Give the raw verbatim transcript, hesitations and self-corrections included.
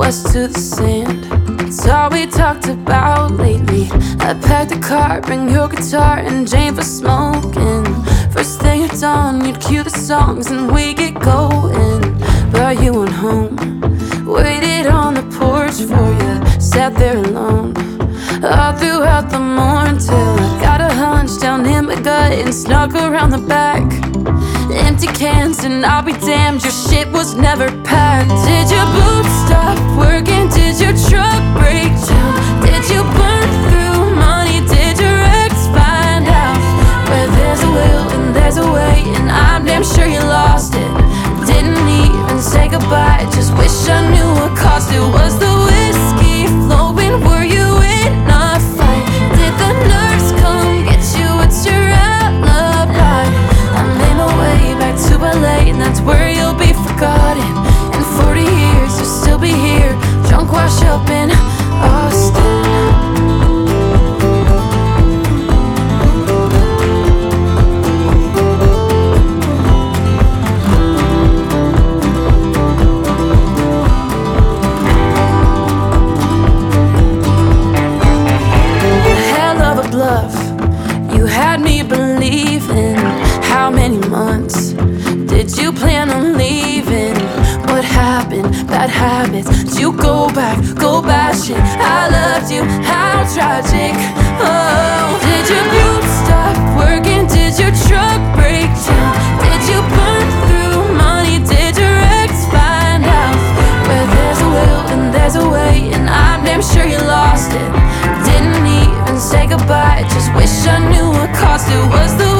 us to the sand. It's all we talked about lately. I packed the car, bring your guitar and Jane for smoking. First thing at dawn, you'd cue the songs and we get going. But you went home, waited on the porch for you, sat there alone all throughout the morn till I got a hunch down in my gut and snuck around the back. Empty cans and I'll be damned, your shit was never packed. Did your boots stop working? Did your truck break down? Did you burn through money? Did your ex find out? Where there's a will and there's a way, and I'm damn sure you lost it. Didn't even say goodbye, just wish I knew what cost it. Was the whiskey flowing? Were you in a fight? Did the nurse come get you? What's your alibi? I made my way back to L A, and that's where you'll be forgotten. In forty years you'll still be here, drunk wash up in Austin. You had me believing. How many months did you plan on leaving? What happened? Bad habits. Did you go back, go bashing? I loved you, how tragic. Oh, did your boots stop working? Did your truck break down? Did you burn through money? Did your ex find out? Where there's a will and there's a way, and I'm damn sure you lost it. Didn't even say goodbye, just wish I knew what cost it. Was the